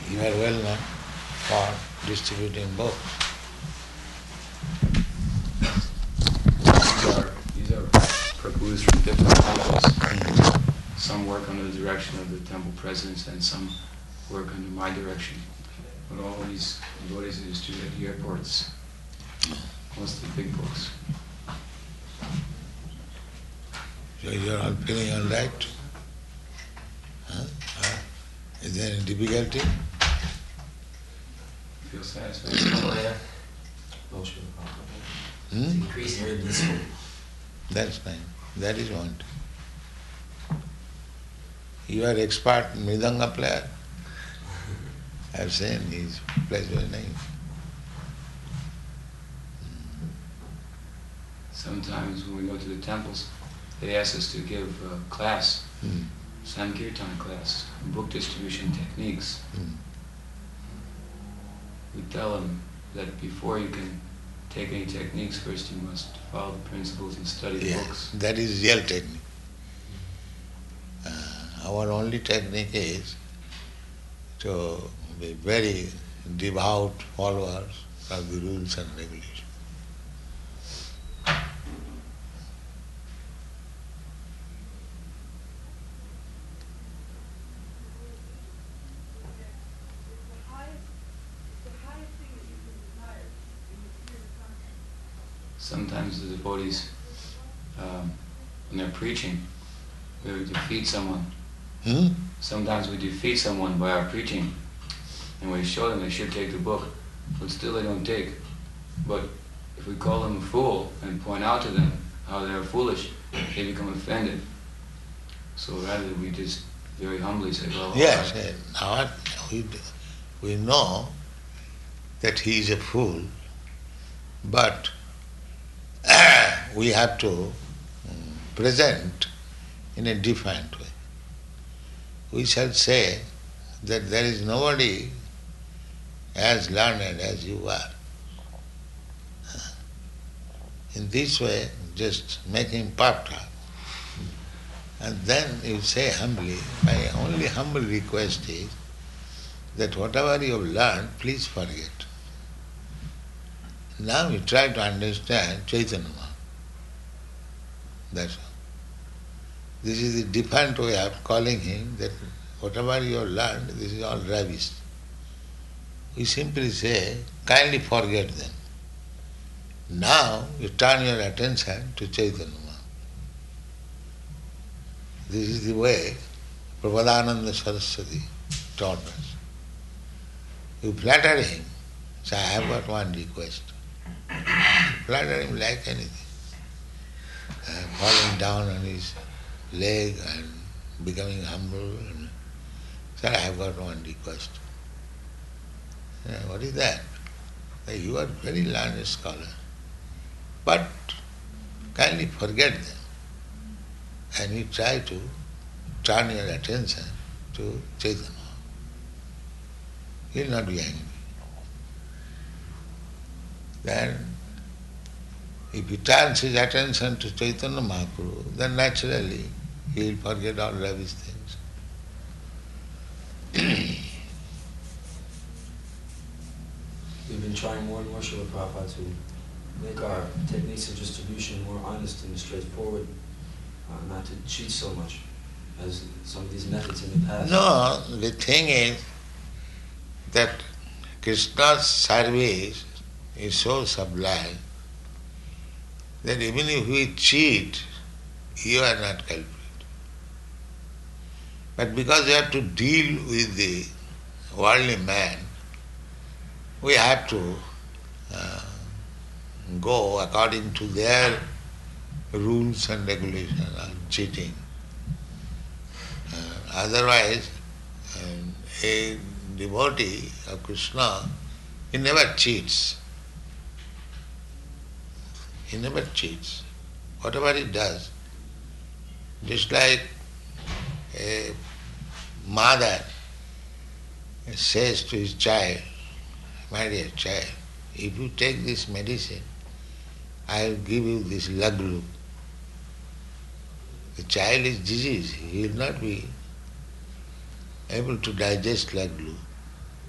You are well known for distributing books. These are Prabhus from different temples. Some work under the direction of the temple presidents and some work under my direction. But all these devotees are distributed at the airports. Mostly big books. So you are all feeling all right? Huh? Is there any difficulty? Feel satisfied? No, sure. Hmm? Increase very blissful. That's fine. That is want. You are expert Mridanga player. I have seen he plays very nice. Sometimes when we go to the temples, they ask us to give a class, Sankirtan class, book distribution techniques. We tell them that before you can take any techniques, first you must follow the principles and study the books. That is real technique. Our only technique is to be very devout followers of the rules and regulations. Sometimes the devotees, when they're preaching, we defeat someone. Sometimes we defeat someone by our preaching, and we show them they should take the book, but still they don't take. But if we call them a fool and point out to them how they're foolish, they become offended. So rather we just very humbly say, well, yes, now we know that he is a fool, but we have to present in a different way. We shall say that there is nobody as learned as you are. In this way, just make him puffed up. And then you say humbly, my only humble request is that whatever you have learned, please forget. Now you try to understand Chaitanya Mahaprabhu. That's all. This is the different way of calling him that whatever you have learned, this is all rubbish. We simply say, kindly forget them. Now you turn your attention to Chaitanya Mahaprabhu. This is the way Prabodhananda Saraswati taught us. You flatter him, say, I have got one request. Flatter him like anything. Falling down on his leg and becoming humble. And, sir, I have got one request. What is that? You are very learned scholar, but kindly forget them. And you try to turn your attention to Chaitanya. He will not be angry. Then, if he turns his attention to Chaitanya Mahaprabhu, then naturally he will forget all rubbish things. We've been trying more and more, Srila Prabhupada, to make our techniques of distribution more honest and straightforward, not to cheat so much as some of these methods in the past. No, the thing is that Krishna's service is so sublime that even if we cheat, you are not culprit. But because we have to deal with the worldly man, we have to go according to their rules and regulations on cheating. Otherwise, a devotee of Krishna, he never cheats. He never cheats. Whatever he does, just like a mother says to his child, my dear child, if you take this medicine, I will give you this laglu. The child is diseased, he will not be able to digest laglu.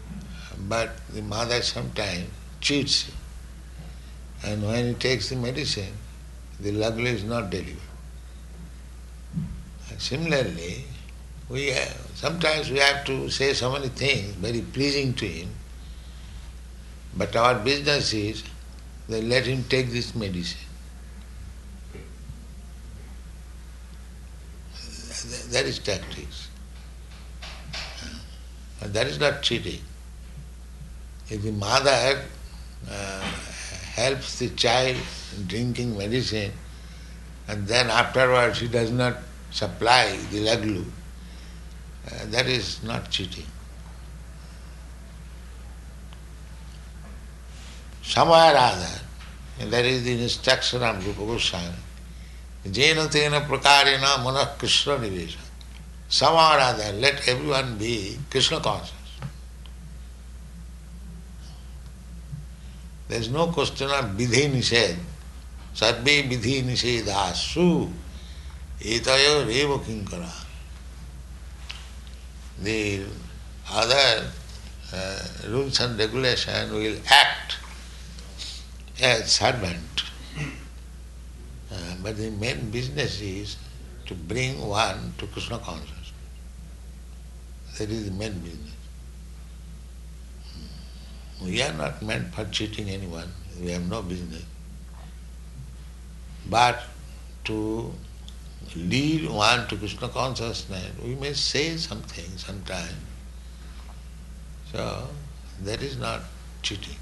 but the mother sometimes cheats him. And when he takes the medicine, the laglu is not delivered. And similarly, sometimes we have to say so many things very pleasing to him, but our business is that let him take this medicine. That is tactics. And that is not cheating. If the mother helps the child in drinking medicine and then afterwards she does not supply the laglu, that is not cheating. Somewhere or other, and that is the instruction of Rupa Goswami, Jena tena prakarena manah Krishna nivesa. Somehow or other, let everyone be Krishna conscious. There is no question of vidhi nished. Sarve vidhi nishedasu etayo reva kinkara. The other rules and regulation will act as servant. But the main business is to bring one to Krishna consciousness. That is the main business. We are not meant for cheating anyone. We have no business. But to lead one to Krishna consciousness, we may say something sometime. So that is not cheating.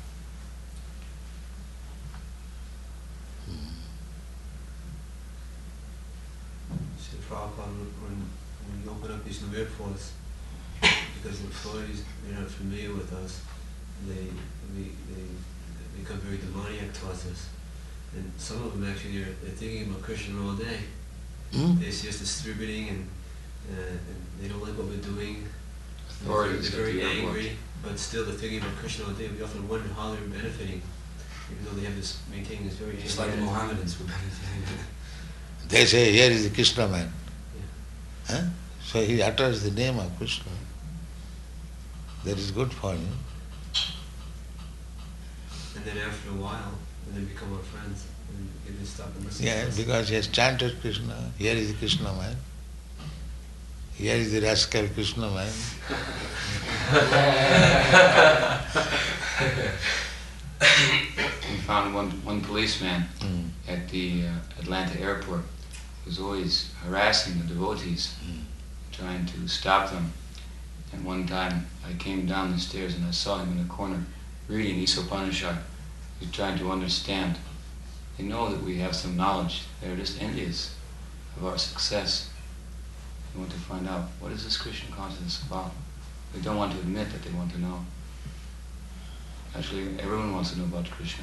So Prabhupada, when you open up these new airports, because the authorities, they're not familiar with us, they become very demoniac towards us. And some of them actually are thinking about Krishna all day. They see us distributing and they don't like what we're doing. Authorities They're very angry, but still they're thinking about Krishna all day. We often wonder how they're benefiting, even though they have this, maintaining this very Just like the Mohammedans were benefiting. They say, here is the Krishna man. Yeah. Huh? So he utters the name of Krishna. That is good for him. And then after a while, they become our friends, and they stop and listen to Yeah, us. because he has chanted Krishna. Here is the Krishna man. Here is the rascal Krishna man. We found one policeman at the Atlanta airport who was always harassing the devotees, trying to stop them. And one time I came down the stairs and I saw him in a corner reading Isopanishad. He's trying to understand. They know that we have some knowledge. They're just envious of our success. They want to find out, what is this Krishna consciousness about? They don't want to admit that they want to know. Actually, everyone wants to know about Krishna.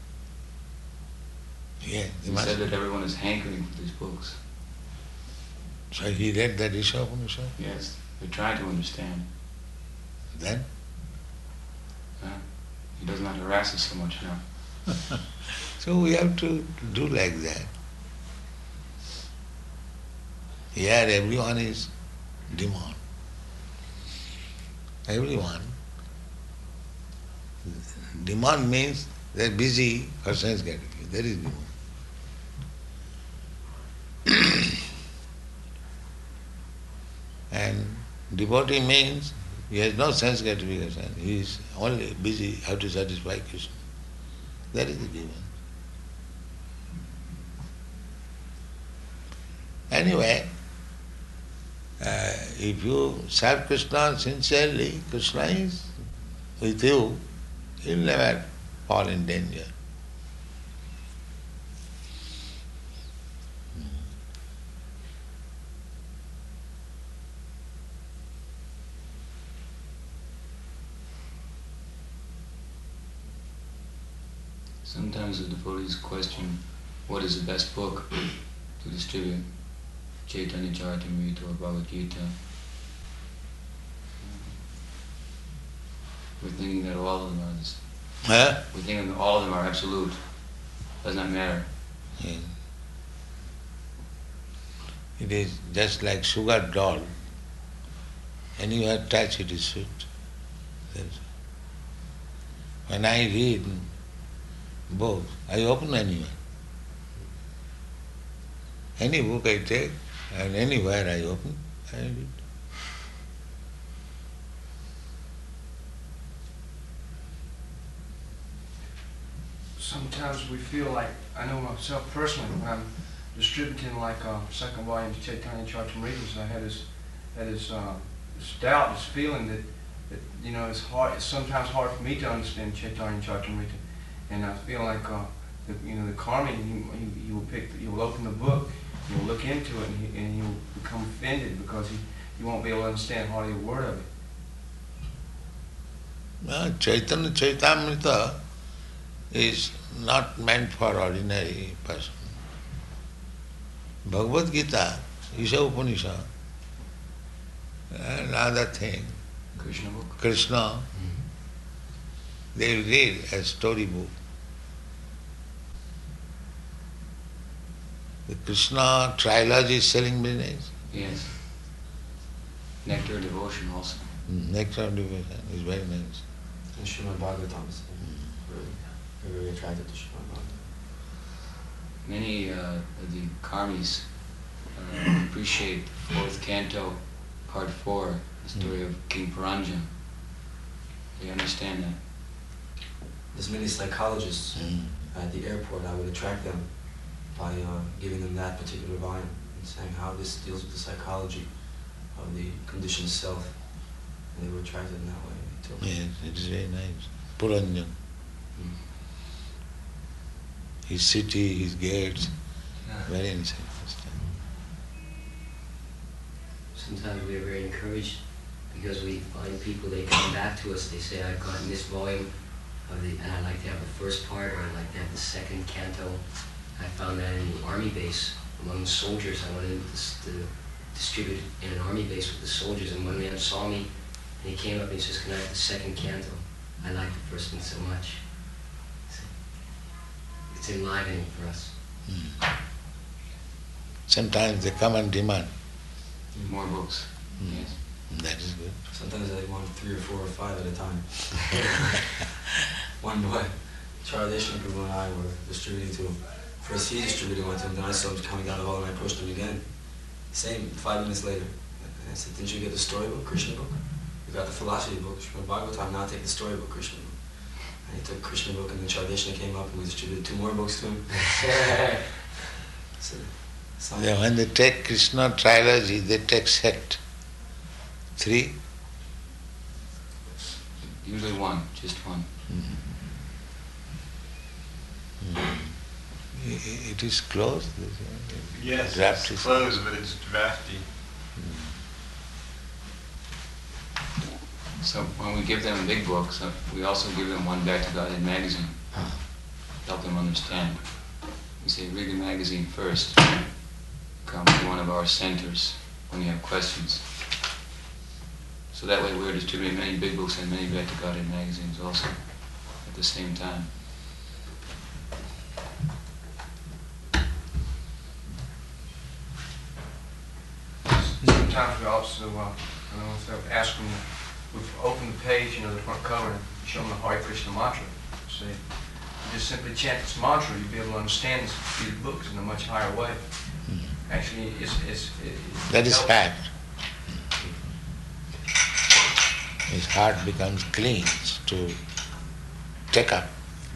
Yeah, He said that everyone is hankering for these books. So he read that Isha Upanishad. Yes, they're trying to understand. Then? He does not harass us so much now. So we have to do like that. Here everyone is demon. Everyone. Demon means they are busy for sense gratification. That is demon. And devotee means he has no sense gratification. He is only busy how to satisfy Krishna. That is the demon. Anyway, if you serve Krishna sincerely, Krishna is with you, you will never fall in danger. Sometimes the devotees question, what is the best book to distribute? Chaitanya Charitamrita or Bhagavad Gita. We're thinking that all of them are this. We're thinking that all of them are absolute. Does not matter. Yeah. It is just like sugar doll. And you have touched it is sweet. When I read books, I open anywhere. Any book I take and anywhere I open, I read. Sometimes we feel like, I know myself personally, when I'm distributing like second volume of Chaitanya Charitamrita, I had this doubt, this feeling that it's hard. It's sometimes hard for me to understand Chaitanya Charitamrita, and I feel like the karmi, he will open the book, he will look into it, and he will become offended because he won't be able to understand hardly a word of it. Chaitanya Charitamrita is not meant for ordinary person. Bhagavad Gita, Isha Upanishad, and other thing, Krishna book. Krishna, they read as storybook. The Krishna trilogy is selling business. Yes. Nectar of Devotion also. Nectar of Devotion is very nice. And Srimad Bhagavatam is very attracted to Srimad Bhagavatam. Many of the karmis appreciate the fourth canto, part 4, the story of King Paranja. They understand that. There's many psychologists at the airport. I would attract them by giving them that particular volume and saying how this deals with the psychology of the conditioned self. And they were attracted in that way. Yes, it is very nice. Puranjan. His city, his gates, very insane. Sometimes we are very encouraged because we find people, they come back to us, they say, I've gotten this volume and I'd like to have the first part, or I'd like to have the second canto. I found that in the army base among the soldiers. I wanted to distribute it in an army base with the soldiers, and one man saw me and he came up and he says, can I have the second canto? I like the first one so much. It's enlivening for us. Sometimes they come and demand. More books. Yes. That is good. Sometimes they want 3 or 4 or 5 at a time. One boy, Charlie Ishmael and I were distributing to him. First he distributed one to him, then I saw him coming down the hall and I approached him again. Same, 5 minutes later. I said, didn't you get the storybook, Krishna book? You got the philosophy book, Srimad Bhagavatam, now take the storybook, Krishna book. And he took Krishna book, and then Charveshna came up and we distributed 2 more books to him. So, When they take Krishna trilogy, they take set. 3? Usually 1, just 1. It is closed? Yes, Draft it's is closed, but it's drafty. So when we give them big books, we also give them one Back to Godhead magazine. Help them understand. We say, read the magazine first. Come to one of our centers when you have questions. So that way we're distributing many big books and many Back to Godhead magazines also at the same time. Sometimes we also, ask them, we've opened the page, the front cover, and show them the Hare Krishna mantra. Say, you just simply chant this mantra, you'll be able to understand these books in a much higher way. Actually, that is fact. His heart becomes clean to take up.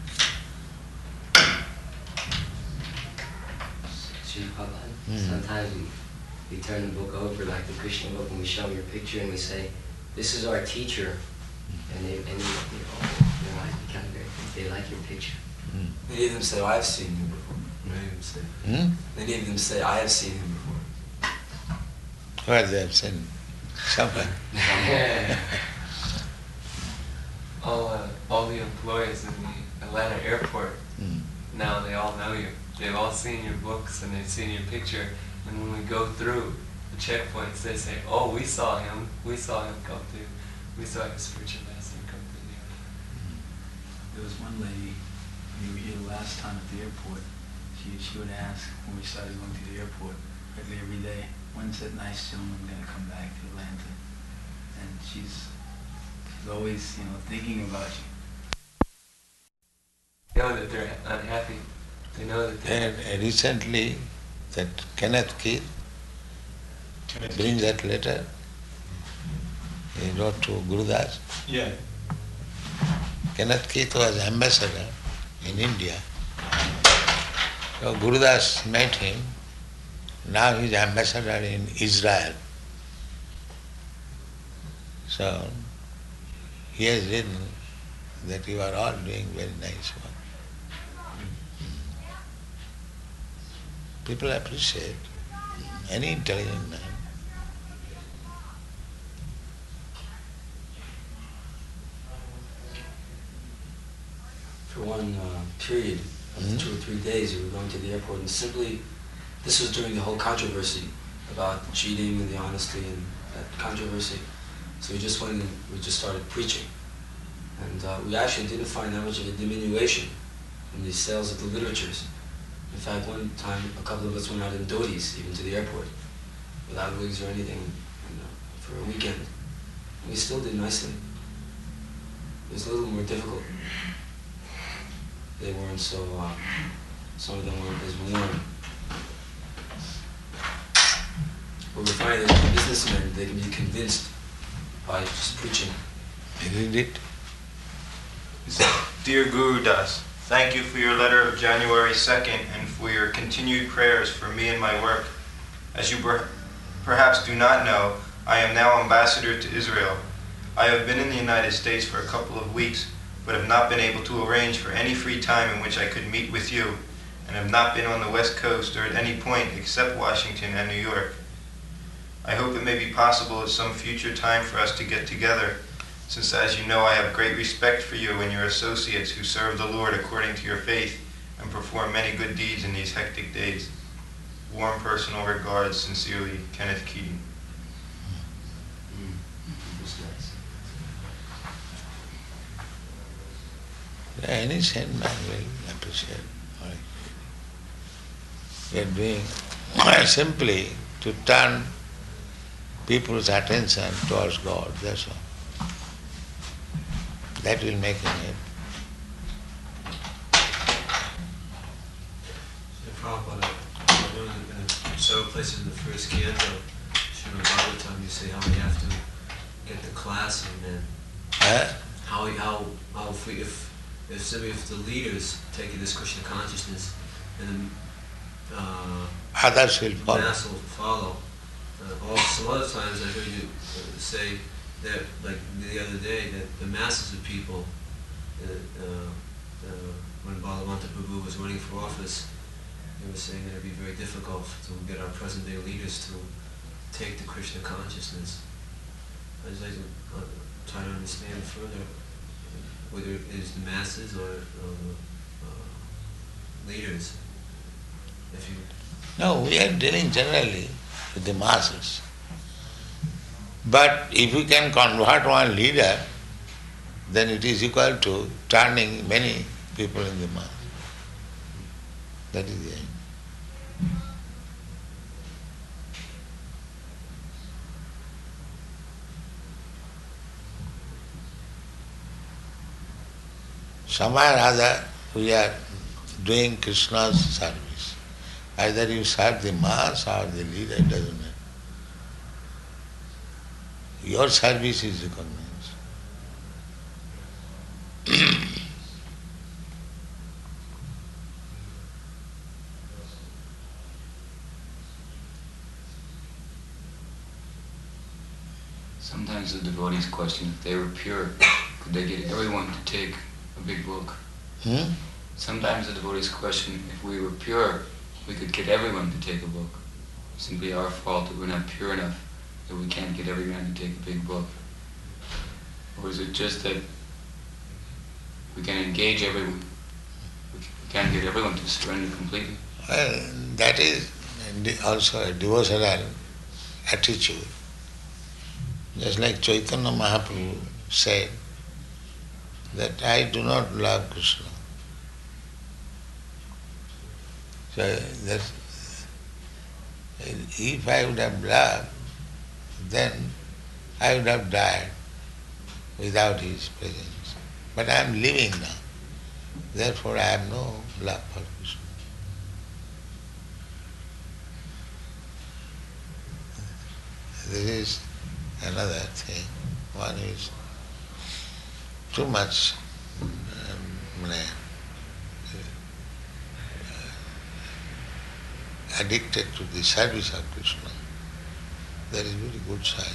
Sometimes we turn the book over, like the Krishna book, and we show them your picture and we say, this is our teacher. And their eyes become they like your picture. Many of them say, I've seen him before. Many of them say, I have seen him before. Where they have seen? Somewhere. All the employees in the Atlanta airport, now they all know you. They've all seen your books and they've seen your picture. And when we go through the checkpoints, they say, oh, we saw him come through. We saw his spiritual master come through the airport. There was one lady, when you were here last time at the airport, she would ask when we started going to the airport every day, when's that nice gentleman going to come back to Atlanta? And she's always, thinking about you. know that they're unhappy. They know that they're And recently, that Kenneth Keith brings that letter. He wrote to Gurudas. Yeah. Kenneth Keith was ambassador in India. So Gurudas met him. Now he is ambassador in Israel. So he has written that you are all doing very nice work. People appreciate any intelligent man. For one period of 2 or 3 days, we were going to the airport, and simply, this was during the whole controversy about cheating and the honesty and that controversy. So we just went and we just started preaching. And we actually didn't find that much of a diminution in the sales of the literatures. In fact, one time, a couple of us went out in dhotis, even to the airport, without wigs or anything, for a weekend. And we still did nicely. It was a little more difficult. They weren't so, some of them weren't as warm. But we're finding that businessmen, they can be convinced by just preaching. Read it. Dear Guru Das, thank you for your letter of January 2nd and for your continued prayers for me and my work. As you perhaps do not know, I am now ambassador to Israel. I have been in the United States for a couple of weeks, but have not been able to arrange for any free time in which I could meet with you, and have not been on the West Coast or at any point except Washington and New York. I hope it may be possible at some future time for us to get together, since as you know I have great respect for you and your associates who serve the Lord according to your faith and perform many good deeds in these hectic days. Warm personal regards, sincerely, Kenneth Keating. Any sane man will appreciate. We are doing simply to turn people's attention towards God, that's all. That will make him happy. Prabhupada, I know in several places in the first canto, Srimad Bhagavatam, you say how we have to get the class and then how if the leaders take this Krishna consciousness and then others will the follow. mass will follow. Also, some other times I heard you say that, like the other day, that the masses of people, when Balamanta Prabhu was running for office, they were saying that it would be very difficult to get our present day leaders to take the Krishna consciousness. I just like to try to understand further whether it is the masses or leaders. If you No, we are dealing generally with the masses. But if we can convert one leader, then it is equal to turning many people in the mass. That is the aim. Somewhere or other we are doing Krishna's service. Either you serve the mass or the leader, it doesn't matter. Your service is recognized. Sometimes the devotees question if they were pure, could they get everyone to take a big book? Sometimes the devotees question if we were pure, we could get everyone to take a book. It's simply our fault that we're not pure enough that we can't get everyone to take a big book. Or is it just that we can engage everyone, we can't get everyone to surrender completely? Well, that is also a devotional attitude. Just like Chaitanya Mahaprabhu said that I do not love Krishna. So that's, if I would have loved, then I would have died without his presence. But I am living now. Therefore I have no love for Krishna. There is another thing. One is too much addicted to the service of Krishna. That is very good sign.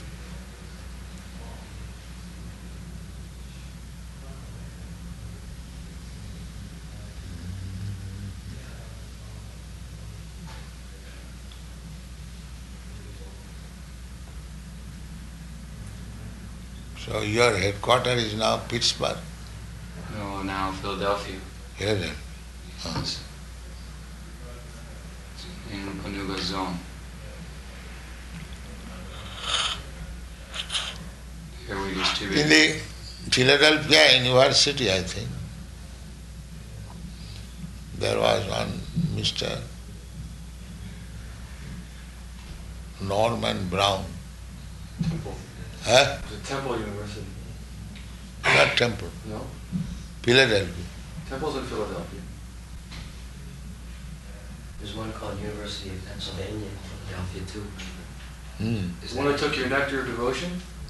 So your headquarters is now Pittsburgh? No, now Philadelphia. Philadelphia. Yes. In Panuga Zone. Here we distribute. In the Philadelphia University, I think, there was one Mr. Norman Brown. Temple. Huh? It's a Temple University. Not Temple. No? Philadelphia. Temple's in Philadelphia. There's one called University of Pennsylvania in Philadelphia too. Is the one that took your nectar of devotion?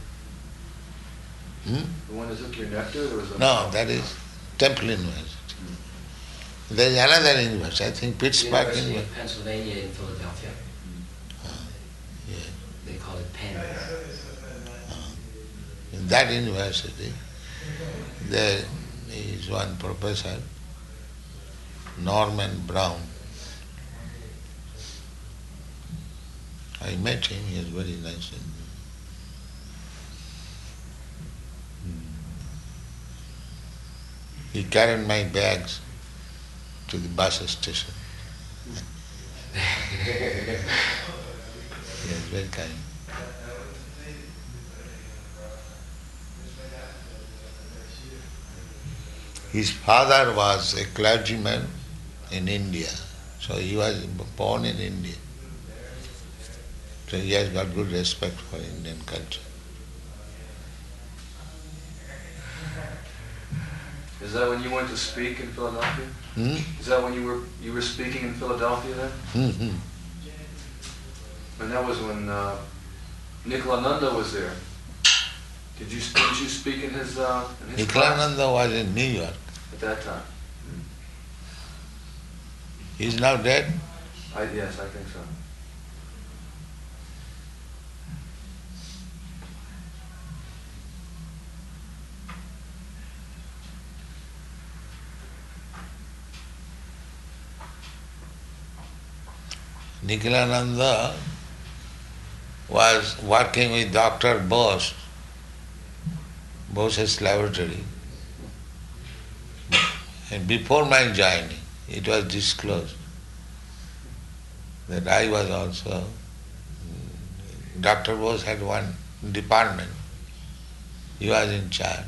Hmm? The one that took your nectar? There was a No, that is Temple University. There is another university, I think Pittsburgh University University. of Pennsylvania in Philadelphia. Yeah. They call it Penn. In that university, there is one professor, Norman Brown. I met him, he is very nice. He carried my bags to the bus station. He is very kind. His father was a clergyman in India, so he was born in India. So he has got good respect for Indian culture. Is that when you went to speak in Philadelphia? Is that when you were speaking in Philadelphia then? Hmm. And that was when Nikhilananda was there. Didn't you speak in his class Nikhilananda was in New York. at that time? He is now dead. Yes, I think so. Nikhilananda was working with Dr. Bose, Bose's laboratory. And before my joining, it was disclosed that I was also, Dr. Bose had one department, he was in charge.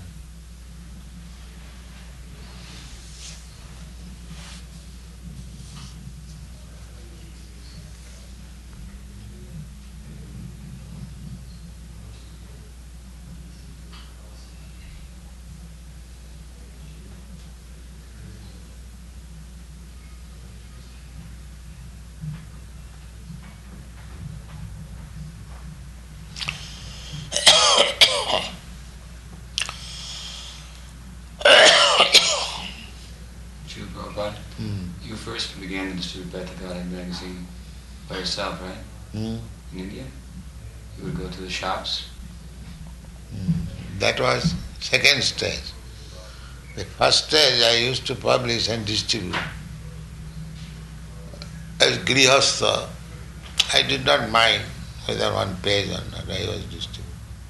Srila Prabhupada, you first began to distribute Bhakti Godhead magazine by yourself, right? In India? You would go to the shops? That was second stage. The first stage I used to publish and distribute. As Grihastha, I did not mind whether one page or not, I was distributing.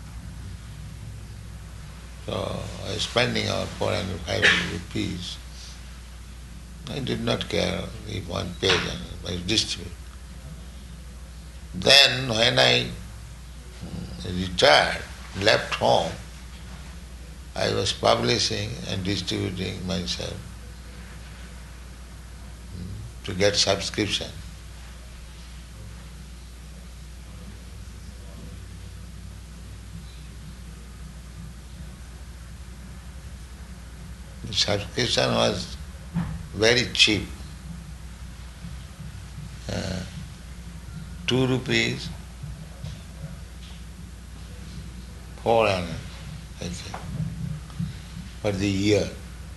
So I was spending about 400, 500 rupees. I did not care if one page or not, I was distributing. Then when I retired, left home, I was publishing and distributing myself to get subscription. subscription was very cheap. 2 rupees 4 anna, I think, for the year.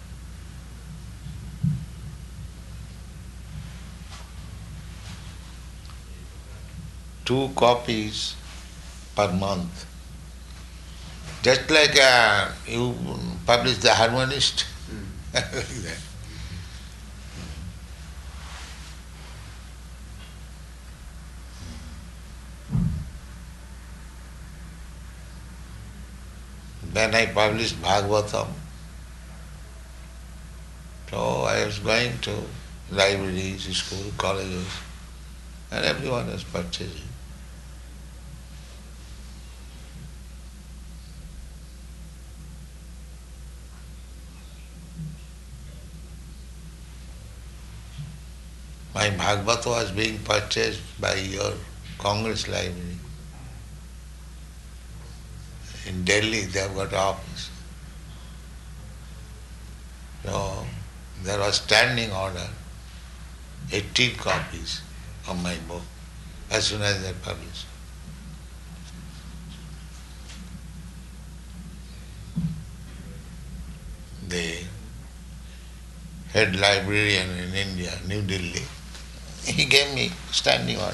2 copies per month. Just like you publish the Harmonist, like that. When I published Bhagavatam, so I was going to libraries, school, colleges, and everyone was purchasing. My Bhagavata was being purchased by your Congress library. In Delhi they have got office. So there was standing order, 18 copies of my book as soon as they published. The head librarian in India, New Delhi, he gave me standing order.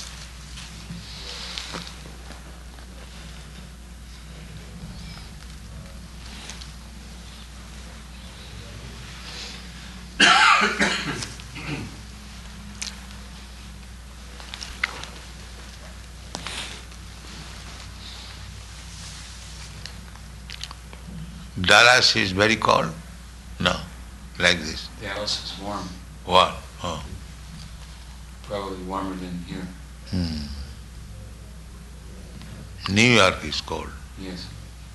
Dallas is very cold? No, like this. Dallas is warm. Warm. Oh. Probably warmer than here. New York is cold. Yes.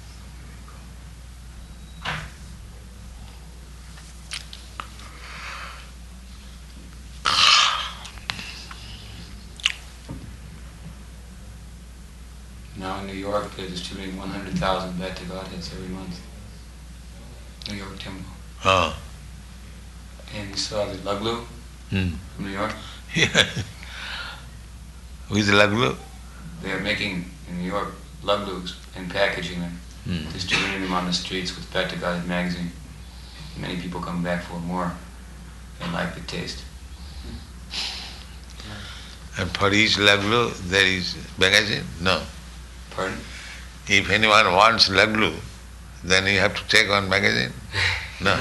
Now in New York, they're distributing 100,000 back to Godheads every month. New York Temple. Oh. And you saw the Luglu from New York? Yeah. With Luglu? They are making, in New York, Luglus and packaging them, distributing them on the streets with Back to Godhead magazine. Many people come back for more and like the taste. And for each Luglu there is magazine? No. Pardon? If anyone wants Luglu, then you have to take one magazine? No.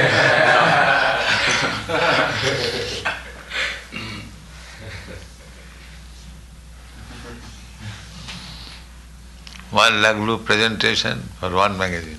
One Luglu presentation for one magazine.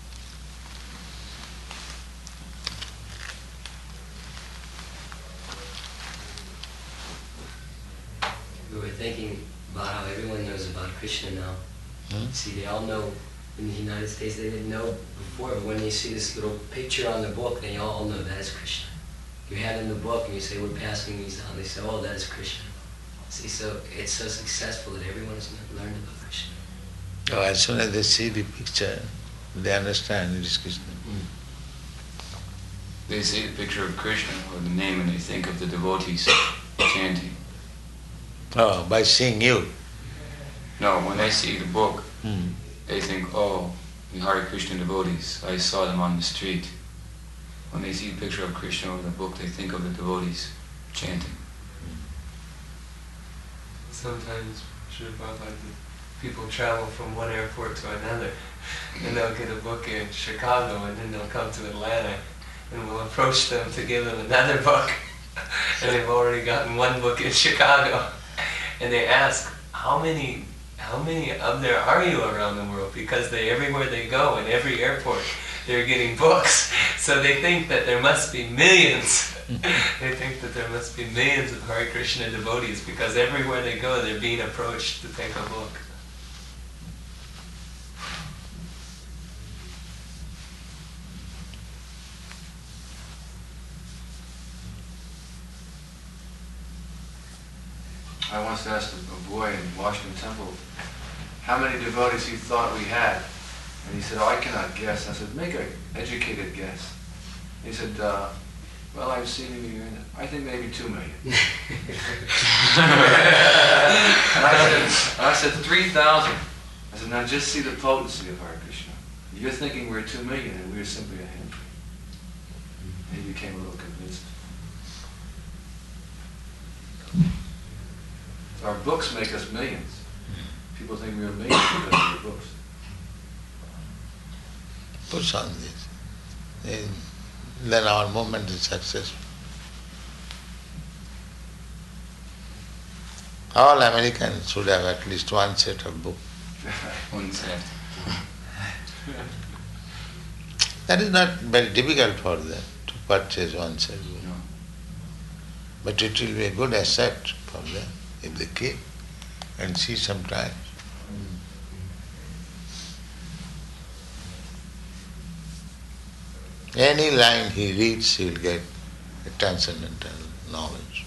We were thinking about how everyone knows about Krishna now. See, they all know in the United States, they didn't know before, but when they see this little picture on the book, they all know that is Krishna. You have in the book and you say, we're passing these on, they say, oh, that is Krishna. See, so it's so successful that everyone has learned about Krishna. Oh, as soon as they see the picture, they understand it is Krishna. They see the picture of Krishna or the name and they think of the devotees chanting. Oh, by seeing you? No, when they see the book, they think, oh, the Hare Krishna devotees, I saw them on the street. When they see a picture of Krishna or the book, they think of the devotees chanting. Sometimes, Srila Prabhupada, people travel from one airport to another, and they'll get a book in Chicago, and then they'll come to Atlanta, and we'll approach them to give them another book, and they've already gotten one book in Chicago, and they ask, how many of there are you around the world? Because everywhere they go, in every airport, they're getting books. So they think that there must be millions. They think that there must be millions of Hare Krishna devotees because everywhere they go, they're being approached to take a book. I once asked a boy in Washington Temple how many devotees he thought we had. And he said, "Oh, I cannot guess." I said, "Make an educated guess." He said, "Well, I've seen him here, and I think maybe 2 million." And I said 3,000. I said, "Now just see the potency of Hare Krishna. You're thinking we're 2 million, and we're simply a handful." He became a little convinced. Our books make us millions. People think we're millions because of our books. Push on this. Then our movement is successful. All Americans should have at least one set of books. One set. That is not very difficult for them to purchase one set. No. But it will be a good asset for them if they keep and see sometimes. Any line he reads, he will get a transcendental knowledge.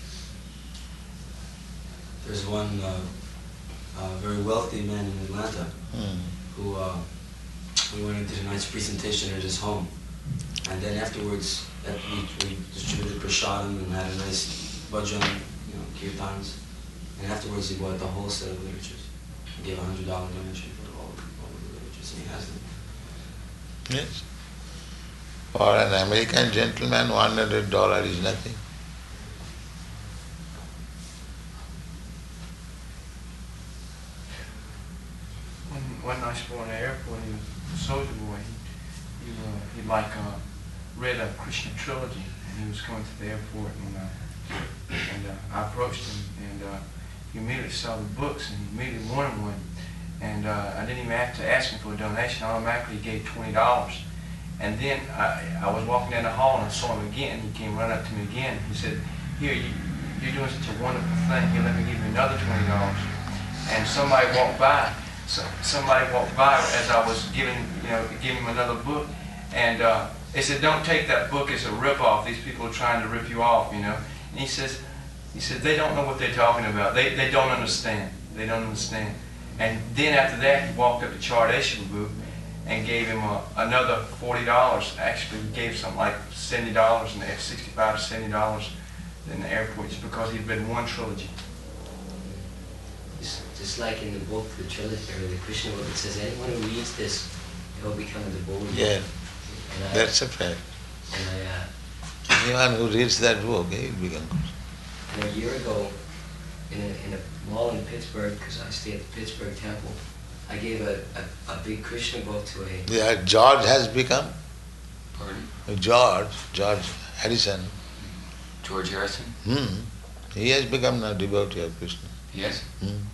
There's one very wealthy man in Atlanta who we went into tonight's presentation at his home, and then afterwards we distributed prasadam and had a nice bhajan, kirtans, and afterwards he bought the whole set of literatures. He gave $100 donation for all the literatures, and he has them. Yes. For an American gentleman, $100 is nothing. One night before in the airport, he was a soldier boy. He read a Krishna trilogy, and he was coming to the airport, and I approached him, and he immediately saw the books, and he immediately wanted one. And I didn't even have to ask him for a donation. Automatically, he gave $20. And then I was walking down the hall, and I saw him again. He came running up to me again. He said, "Here, you're doing such a wonderful thing. Here, let me give you another $20." And somebody walked by. Somebody walked by as I was giving him another book, and they said, "Don't take that book as a ripoff. These people are trying to rip you off, And he said, "They don't know what they're talking about. They don't understand. They don't understand." And then after that, he walked up to Chardeshwar Babu and gave him another $40. Actually, he gave something like $70 and $65 to $70 in the airport just because he'd read one trilogy. Just like in the book, the trilogy, or the Krishna book, it says anyone who reads this, he'll become a devotee. Yeah, that's a fact. And Anyone who reads that book, he will become good. And a year ago, in a mall in Pittsburgh, because I stay at the Pittsburgh Temple, I gave a big Krishna book to a... Yeah, George has become. Pardon? George Harrison. George Harrison? He has become a devotee of Krishna. Yes.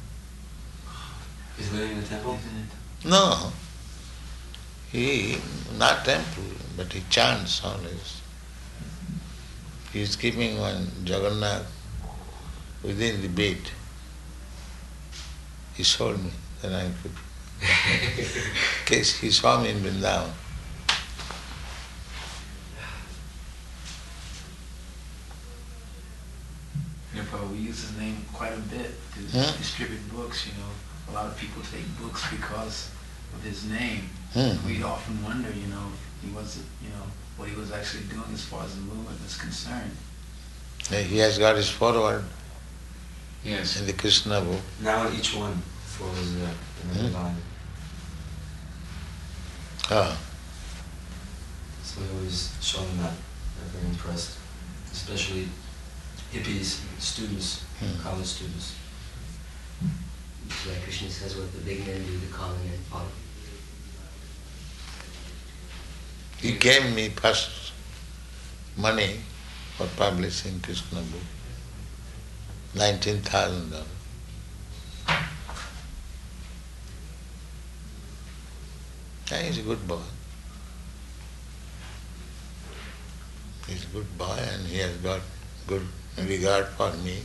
He's living in the temple? No. He, not temple, but he chants always. He is keeping one Jagannath within the bed. He showed me the night before. Case he saw me in Vrindavan. Prabhupada, we use his name quite a bit to distribute books, A lot of people take books because of his name. We often wonder, he wasn't, what he was actually doing as far as the movement was concerned. He has got his foreword Yes. in the Krishna book. Now each one follows the line. So we always show them that. They're very impressed. Especially hippies, students, college students. Like Krishna says, what the big men do, the common men follow. He gave me first money for publishing Krishna book, $19,000. He's a good boy. He's a good boy and he has got good regard for me.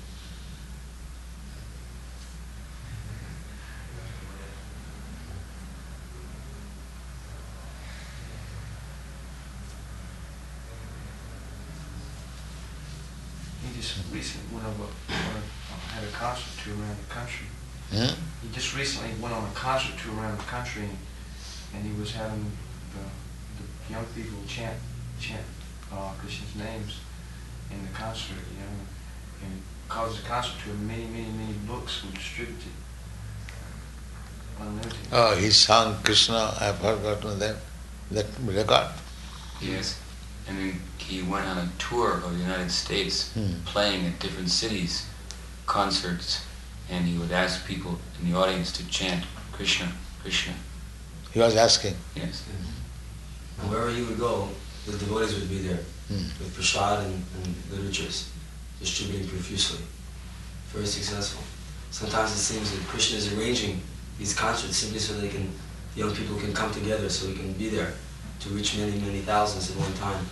He just recently went had a concert tour around the country. He just recently went on a concert tour around the country, and he was having the young people chant Krishna's names in the concert, and caused the concert to many books were distributed. Unlimited. Oh, he sang Krishna, I've forgotten that record. Yes. And then he went on a tour of the United States, playing at different cities, concerts, and he would ask people in the audience to chant Krishna, Krishna. He was asking. Yes. And wherever he would go, the devotees would be there with prasad and literatures, distributing profusely. Very successful. Sometimes it seems that Krishna is arranging these concerts simply so the young people can come together, so he can be there to reach many thousands at one time.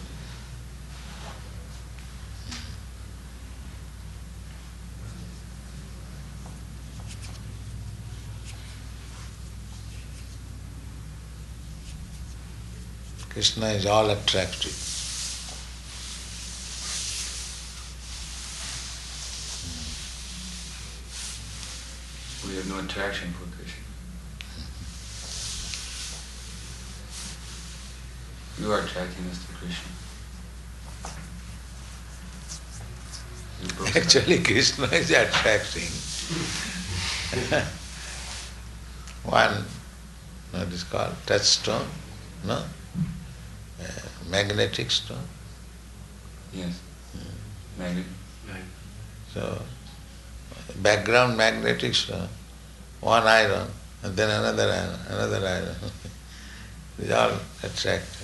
Krishna is all attractive. We have no attraction for Krishna. You are attracting us to Krishna. Actually, Krishna is attracting. One, what is called touchstone, no? Magnetic stone. Yes. Magnet. So, background magnetic stone, one iron, and then another iron. These are all attracted.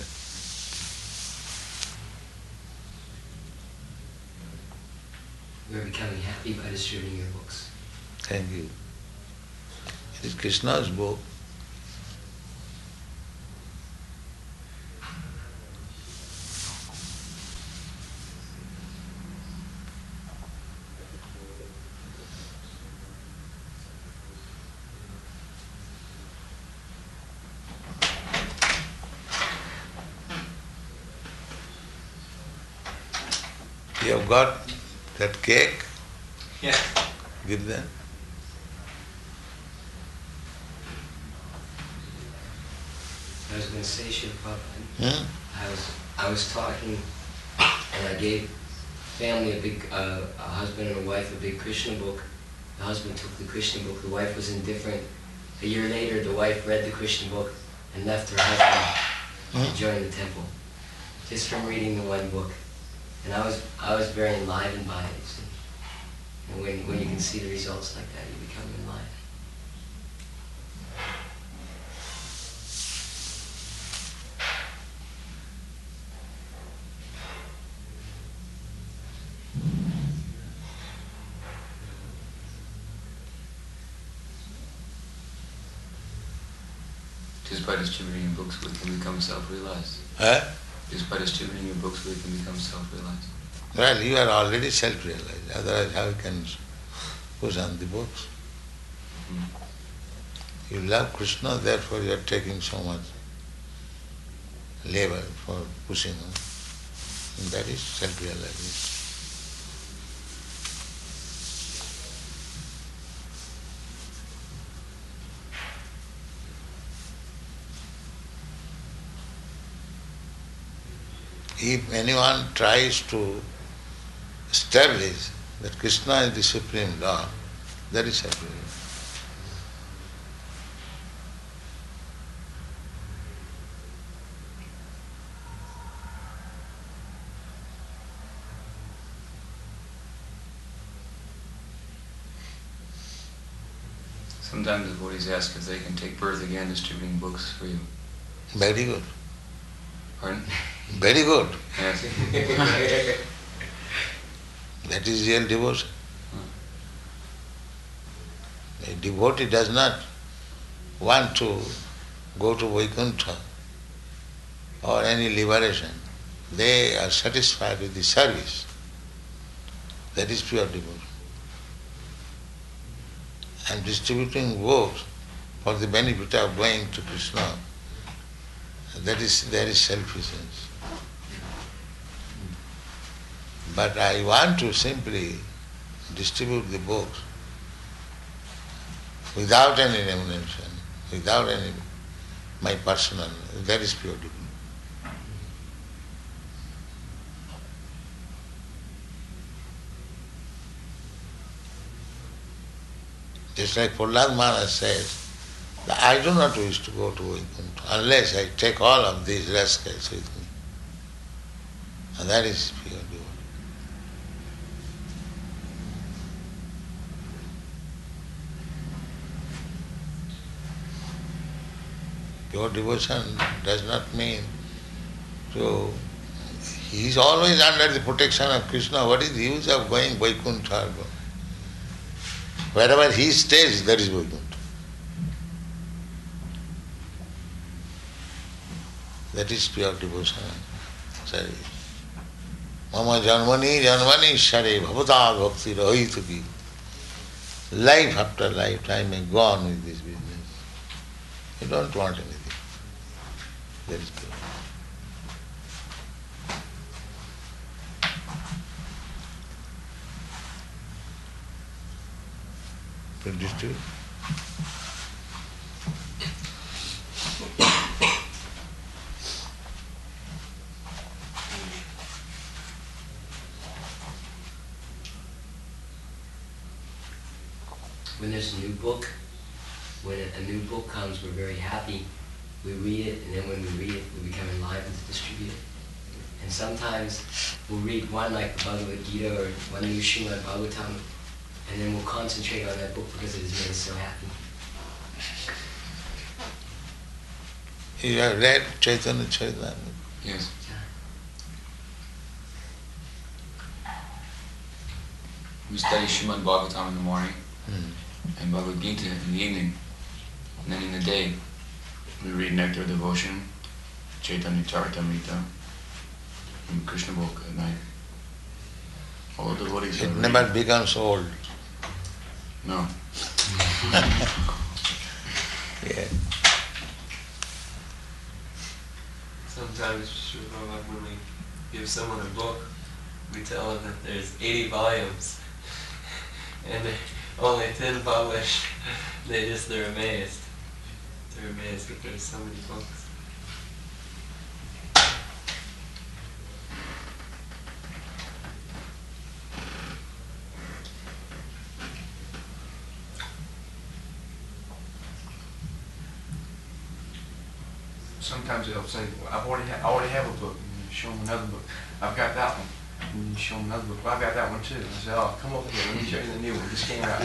We're becoming happy by distributing your books. Thank you. It is Krishna's book. You have got that cake? Yeah. Give them. I was going to say, Srila Prabhupada, I was talking, and I gave family a husband and a wife a big Krishna book. The husband took the Krishna book, the wife was indifferent. A year later, the wife read the Krishna book and left her husband to join the temple, just from reading the one book. And I was very enlivened by it, you see. And when you can see the results like that, you become enlivened. Just by distributing your books, we can become self-realized. Just by distributing your books, we can become self-realized. Well, you are already self-realized. Otherwise, how you can push on the books? You love Krishna, therefore you are taking so much labor for pushing on. And that is self-realization. If anyone tries to establish that Krishna is the Supreme Lord, that is self-realization. Sometimes the devotees ask if they can take birth again distributing books for you. Very good. Pardon? Very good. Yes. That is real devotion. A devotee does not want to go to Vaikuntha or any liberation. They are satisfied with the service. That is pure devotion. And distributing books for the benefit of going to Krishna, that is selfishness. But I want to simply distribute the books without any remuneration, without any my personal, that is pure devotion. Just like Prahlad Maharaj says, that I do not wish to go to Vaikuntha unless I take all of these rascals with me. And that is pure devotion. Pure devotion does not mean to... He is always under the protection of Krishna. What is the use of going Vaikuntha? Wherever he stays, that is Vaikuntha. That is pure devotion. Sorry. Mama janmani janmani share bhavata bhakti rahituki. Life after life I may go on with this business. You don't want anything. That is pure. Understood? When there's a new book, when a new book comes, we're very happy. We read it, and then when we read it, we become enlivened to distribute it. And sometimes we'll read one like the Bhagavad Gita or one new Srimad Bhagavatam, and then we'll concentrate on that book because it has made us so happy. You have read Chaitanya Charitamrita? Yes. We study Srimad Bhagavatam in the morning and Bhagavad Gita in the evening. And then in the day, we read Nectar of Devotion, Chaitanya Charitamrita, and Krishna book at night. All the devotees It never becomes old. No. Yeah. Sometimes, when we give someone a book, we tell them that there's 80 volumes and only 10 published. They're amazed. They're amazed that there's so many books. Sometimes they'll say, well, I already have a book. And you show them another book. I've got that one. And you show them another book. Well, I've got that one too. And I say, oh, come over here. Let me show you the new one. Just came out.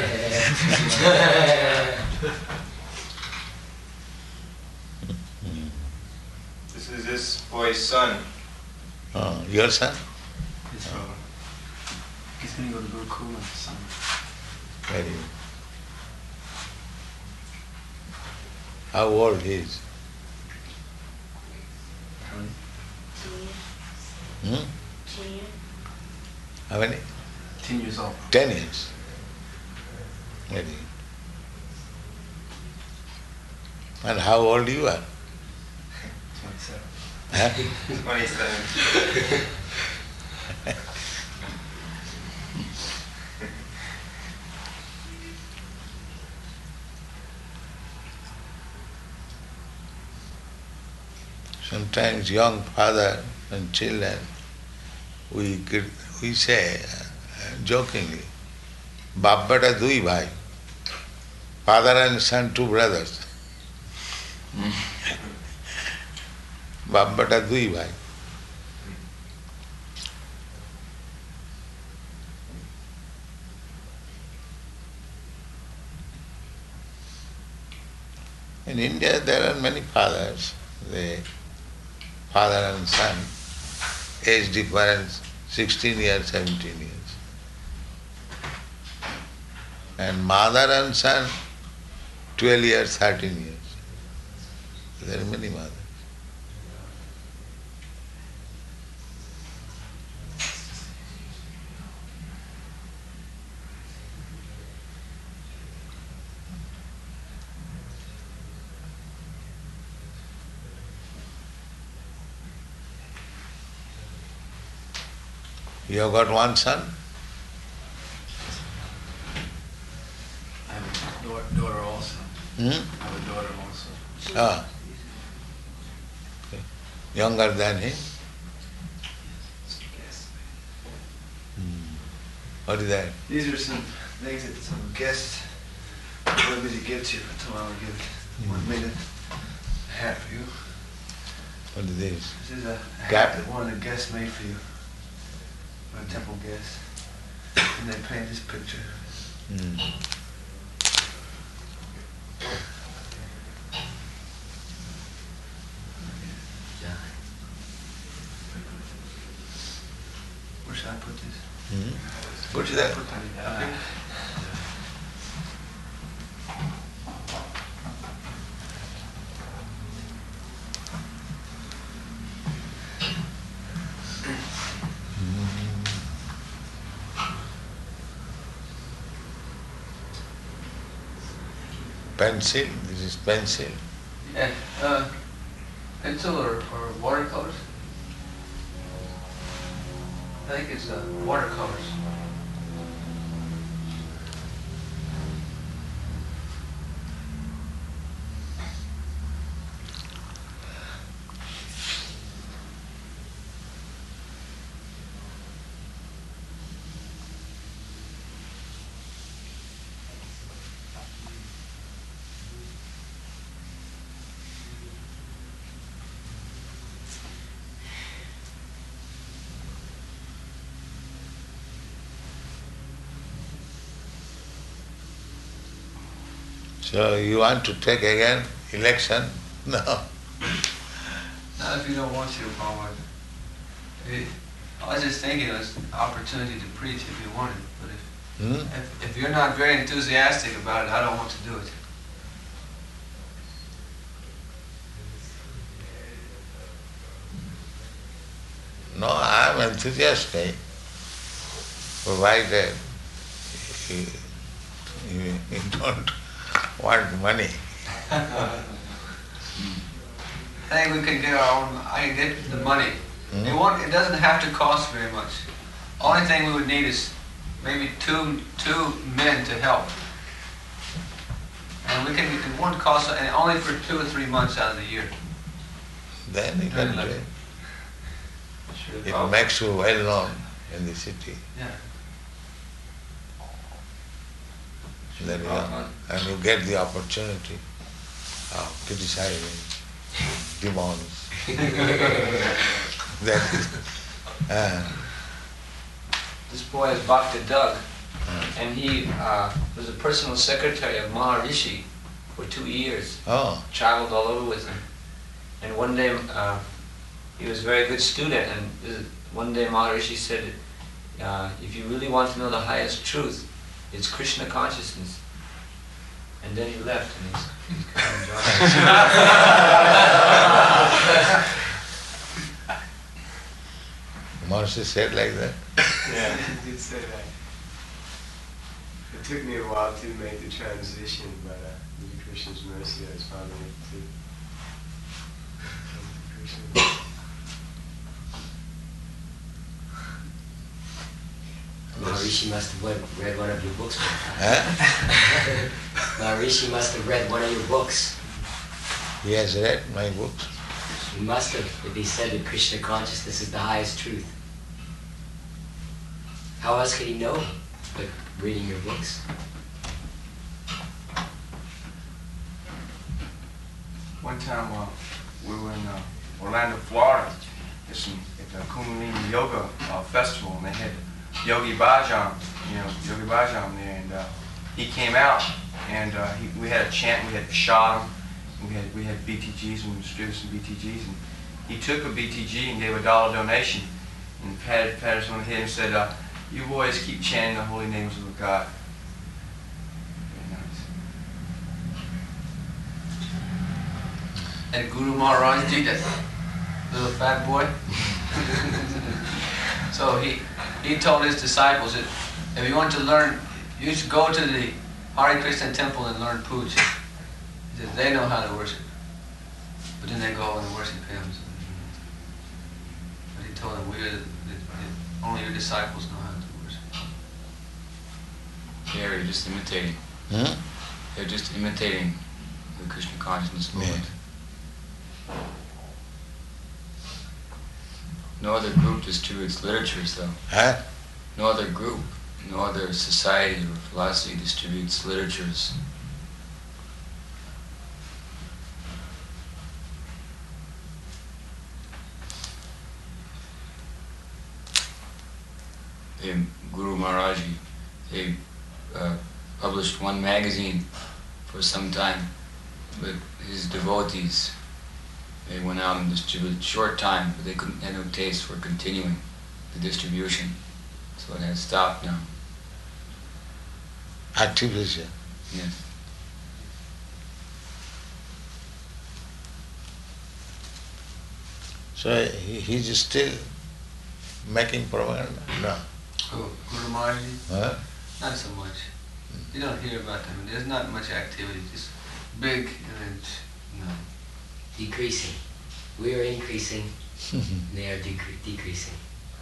This is this boy's son. Oh, your son? His brother. He's going to go to Gurukula this summer. Very good. How old he is? Hmm? How many? 10 years old. 10 years. Very good. And how old you are? 27. Huh? 27. Sometimes young father and children, we say jokingly, Baap beta dui bhai, father and son, two brothers. Baap beta dui bhai. In India there are many fathers. They father and son, age difference 16 years, 17 years. And mother and son, 12 years, 13 years. There are many mothers. You have got one son? I have a daughter also. Hmm? I have a daughter also. Ah, younger than him? What is that? These are some things that some guests wanted me to give to you. I told them I would give 1 minute hat for you. What is this? This is a Cap? hat that one of the guests made for you. One temple guest. And they painted this picture. Where should I put this? Where should I put that? Pencil? This is pencil. Yeah, pencil or watercolors? I think it's watercolors. So you want to take again election? No. Not if you don't want to, Paul. I was just thinking it was an opportunity to preach if you wanted, but if you're not very enthusiastic about it, I don't want to do it. No, I am enthusiastic, provided you don't want money. I think we can get our own. I can get the money. It doesn't have to cost very much. Only thing we would need is maybe two men to help, and we can. It won't cost, and only for 2 or 3 months out of the year. Then you can do it. Sure. It makes you well known in the city. Yeah. Then and you get the opportunity of criticizing demons. That is, This boy is Bhakta Doug, and he was a personal secretary of Maharishi for 2 years. Oh. Traveled all over with him. And one day, he was a very good student, and one day Maharishi said, if you really want to know the highest truth, it's Krishna consciousness. And then he left, and he's kind of enjoying it. Maharishi said like that? Yeah, he did say that. It took me a while to make the transition, but due to Krishna's mercy, I was finally able to. Maharishi must have read one of your books. Huh? Maharishi must have read one of your books. He has read my books. He must have, if he said that Krishna consciousness is the highest truth. How else could he know but reading your books? One time we were in Orlando, Florida. At the Kundalini Yoga festival, and they had Yogi Bhajan, Yogi Bhajan there, and he came out, and we had a chant, we had Prashadam, we had BTGs, and we distributed some BTGs, and he took a BTG and gave a $1 donation, and patted us on the head and said, you boys keep chanting the holy names of God. Very nice. And Guru Maharaj did that, little fat boy. So he told his disciples that if you want to learn, you should go to the Hare Krishna temple and learn puja. He said they know how to worship. But then they go and worship him. But he told them, only your disciples know how to worship. Yeah, they're just imitating. They're just imitating the Krishna consciousness movement. No other group distributes literatures, though. Huh? No other group, no other society or philosophy distributes literatures. Guru Maharaji, they published one magazine for some time with his devotees. They went out and distributed short time, but they couldn't have no taste for continuing the distribution, so it has stopped now. Artificial. Yes. So he's still making propaganda? No. Oh, Guru Maharaji? Huh? Not so much. You don't hear about them. There's not much activity. Just big and no. Decreasing. We are increasing. They are decreasing.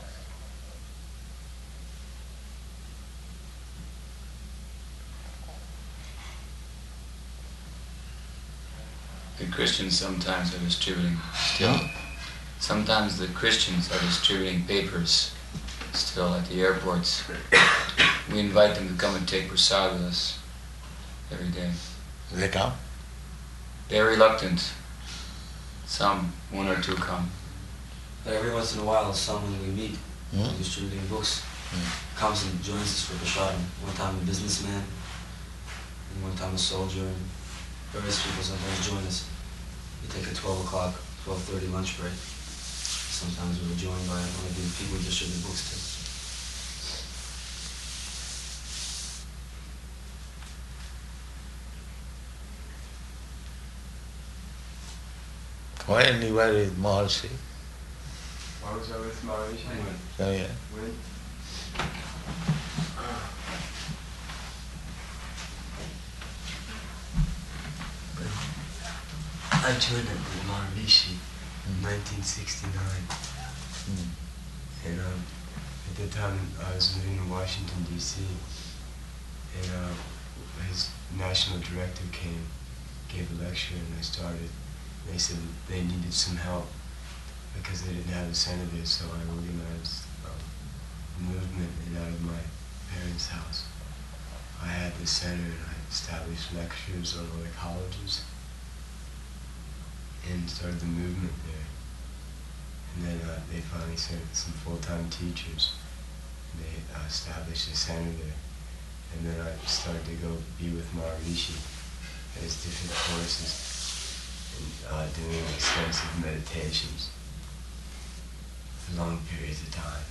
The Christians sometimes are distributing still. Sometimes the Christians are distributing papers still at the airports. We invite them to come and take prasad with us every day. They come? They're reluctant. Some, one or two come. But every once in a while, someone we meet distributing books comes and joins us for prashadam. One time a businessman, and one time a soldier, and various people sometimes join us. We take a 12 o'clock, 12:30 lunch break. Sometimes we're joined by one of the people we distribute books to. When you were with Maharishi? Why was I with Maharishi? Oh, yeah. When? I joined at the Maharishi in 1969. And at that time I was living in Washington, D.C. And his national director came, gave a lecture, and I started. They said they needed some help because they didn't have a senator, so I organized a movement and out of my parents' house. I had the center and I established lectures on all the colleges and started the movement there. And then they finally sent some full-time teachers. And they established a center there. And then I started to go be with Maharishi at his different courses and doing extensive meditations for long periods of time.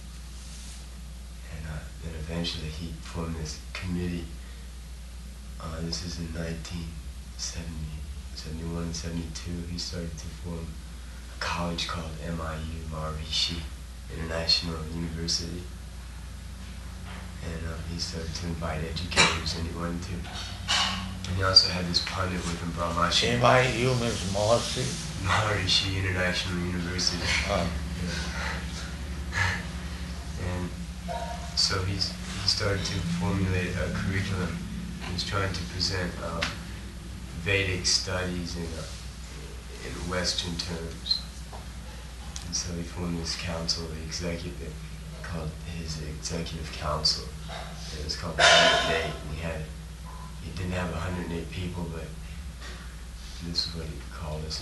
And then eventually he formed this committee. This is in 1970. 71 and 72, he started to form a college called MIU, Maharishi International University. And he started to invite educators, and he wanted to. And he also had this pundit with him, Brahmashi. MIU means Maharishi? Maharishi International University. And so he started to formulate a curriculum. He was trying to present Vedic studies in Western terms. And so he formed this council, the executive, called his executive council. It was called 108, and he didn't have 108 people, but this is what he called us.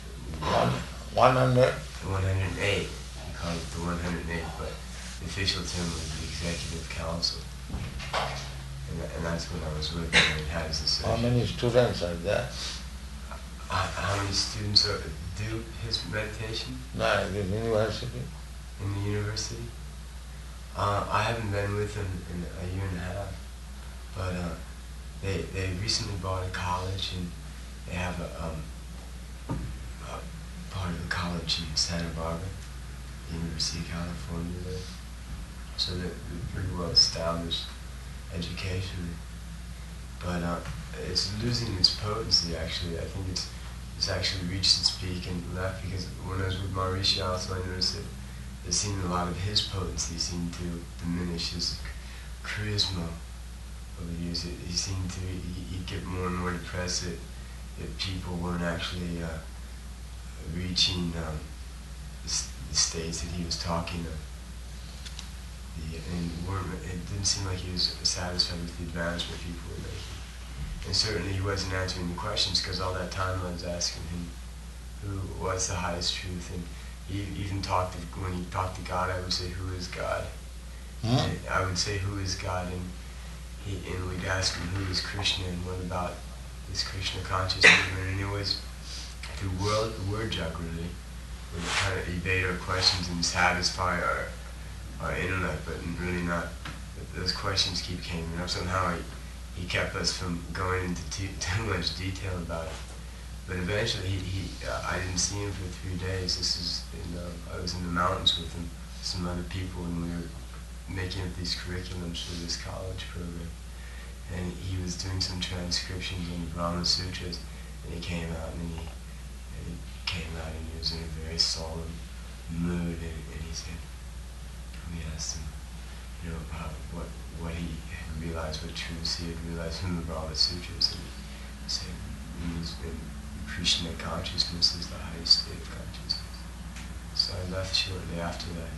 100? 108. He called it the 108, but the official term was the executive council. And that's when I was with him and had his association. How many students are there? How many students do his meditation? No, in the university. In the university? I haven't been with him in a year and a half, but they recently bought a college, and they have a part of the college in Santa Barbara, the University of California there. So they're pretty well established education, but it's losing its potency. Actually, I think it's actually reached its peak and left, because when I was with Maharishi also, I noticed that it seemed a lot of his potency seemed to diminish, his charisma over the years. He seemed to he'd get more and more depressed that people weren't actually reaching the states that he was talking of. It didn't seem like he was satisfied with the advancement people were making. And certainly he wasn't answering the questions, because all that time I was asking him who was the highest truth. And he even talked, when he talked to God, I would say, who is God? And I would say, who is God? And we'd ask him, who is Krishna, and what about this Krishna conscious movement? And it was the word Jagrati would kind of evade our questions and satisfy our intellect, but really not. Those questions keep coming up. Somehow he kept us from going into too much detail about it. But eventually, I didn't see him for 3 days. I was in the mountains with him, some other people, and we were making up these curriculums for this college program. And he was doing some transcriptions on the Brahma Sutras, and he came out and he was in a very solemn mood, and he said, we asked him, what he had realized, what truths he had realized from the Brahma Sutras, and he said, Krishna consciousness is the highest state of consciousness. So I left shortly after that.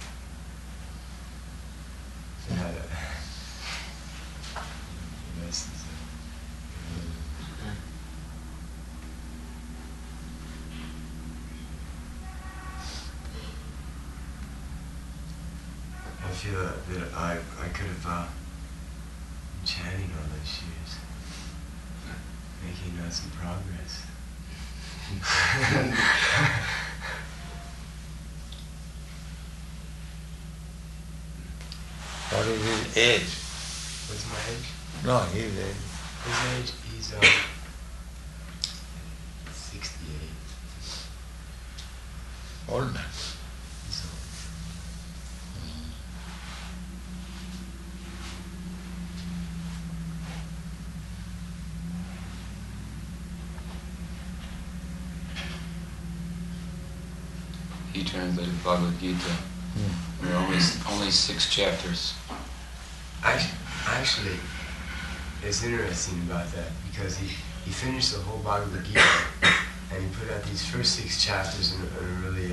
And had the rest is I feel that I could have been chanting all those years, making some progress. What is his age? What's my age? No, his age. His age, he's 68. Old man. He's old. He translated Bhagavad Gita. There are only 6 chapters. Actually, it's interesting about that, because he finished the whole Bhagavad Gita, and he put out these first 6 chapters in a really,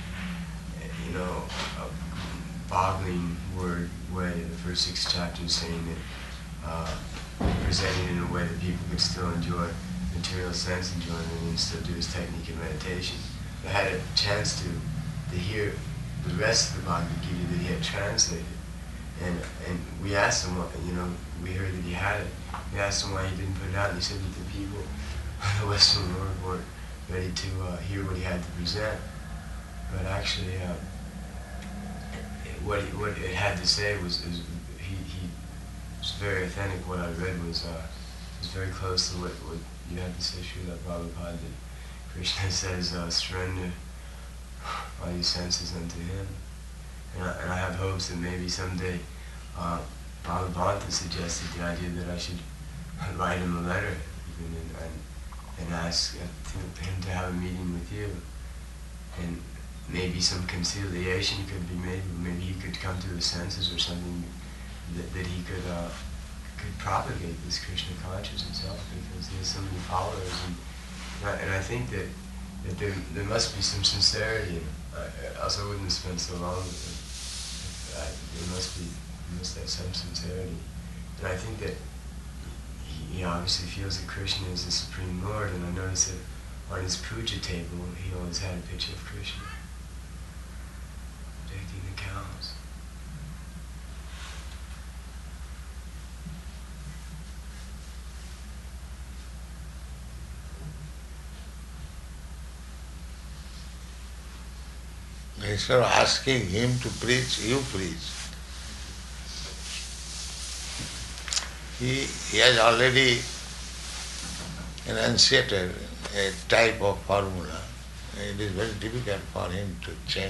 boggling way. The first 6 chapters saying that, presenting in a way that people could still enjoy material sense enjoyment and still do his technique of meditation. I had a chance to hear the rest of the Bhagavad Gita that he had translated. And we asked him, we heard that he had it. We asked him why he didn't put it out, and he said that the people of the Western world weren't ready to hear what he had to present. But actually, what it had to say was he was very authentic. What I read was very close to what you had to say, Srila Prabhupada, that Krishna says, surrender all your senses unto him. And I have hopes that maybe someday Bhagavanta suggested the idea that I should write him a letter and ask him to have a meeting with you. And maybe some conciliation could be made. Maybe he could come to his senses or something, that he could propagate this Krishna consciousness himself, because he has so many followers. And I think that there must be some sincerity in it. Else I wouldn't have spent so long with him. There must have some sincerity. And I think that he obviously feels that Krishna is the Supreme Lord, and I noticed that on his puja table he always had a picture of Krishna protecting the cows. Instead of asking him to preach, you preach. He has already enunciated a type of formula. It is very difficult for him to change.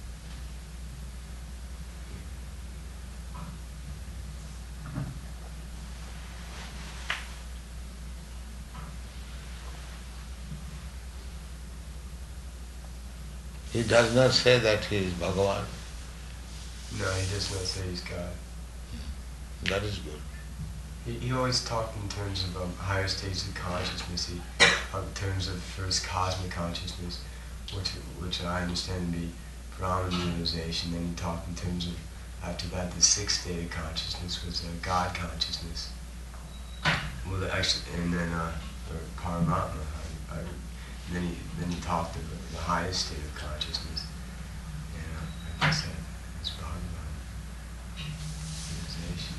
He does not say that he is Bhagavan. No, he does not say he's God. That is good. He always talked in terms of higher states of consciousness, in terms of first cosmic consciousness, which I understand to be Brahman realization. Then he talked in terms of, after that, the sixth state of consciousness was God consciousness. Well, actually, and then or Paramatma. And then he talked of the highest state of consciousness. And I guess that's Bhagavan realization.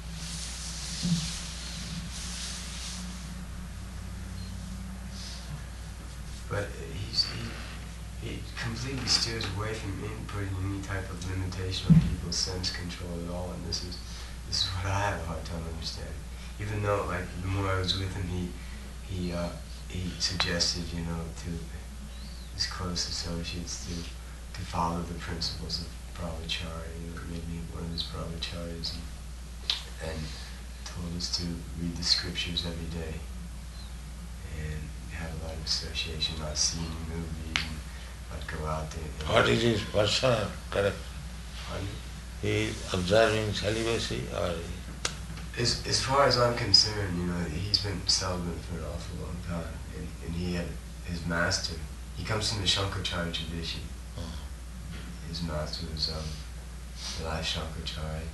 But he completely steers away from putting any type of limitation on people's sense control at all, and this is what I have a hard time understanding. Even though, like, the more I was with him, he suggested, to his close associates to follow the principles of brahmacharya. Made me one of his brahmacharyas, and told us to read the scriptures every day and have a lot of association, not see any movies, and not go out there. What is his personal correct? He is observing celibacy, or as far as I'm concerned, he's been celibate for an awful long time, and he had his master. He comes from the Shankaracharya tradition. His master was the last Shankaracharya,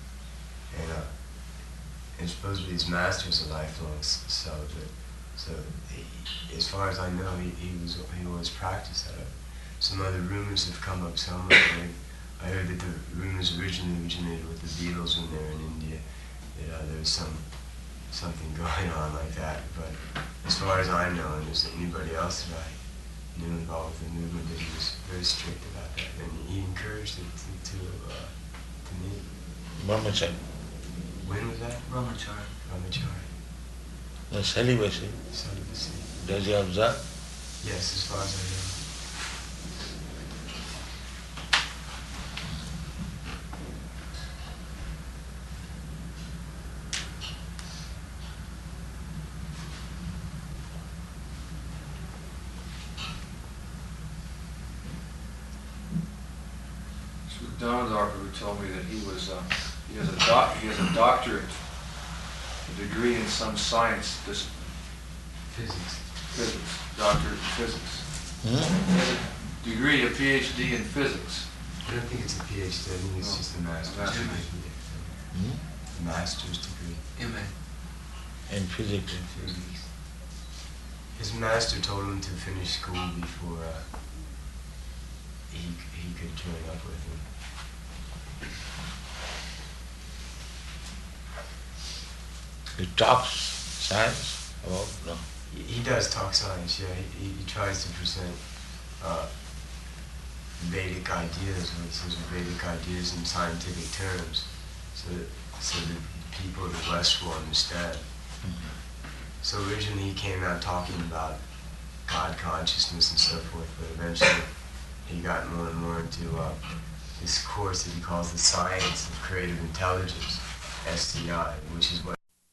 and supposedly his master was a lifelong celibate. So, as far as I know, he always practiced that. Some other rumors have come up somewhere. I heard that the rumors originally originated with the Beatles when they were in India. That there was something going on like that. But as far as I know, and there's anybody else that I knew involved with the movement, that he was very strict about that, and he encouraged it to meet. brahmacharya? When was that? Brahmacharya. Brahmacharya. The celibacy. Celibacy. Does he observe? Yes, as far as I know. Dhanadharma, who told me that he has a doctorate, a degree in some science, physics, doctorate in physics. He has a degree, a PhD in physics. I don't think it's a PhD, I think it's just a master's degree. A master's degree. MA. In physics. In physics. His master told him to finish school before he could join up with him. He talks science about, no. He does talk science, yeah. He tries to present Vedic ideas, what he says are Vedic ideas in scientific terms, so that people of the West will understand. So originally he came out talking about God consciousness and so forth, but eventually he got more and more into this course that he calls the Science of Creative Intelligence, STI, which is what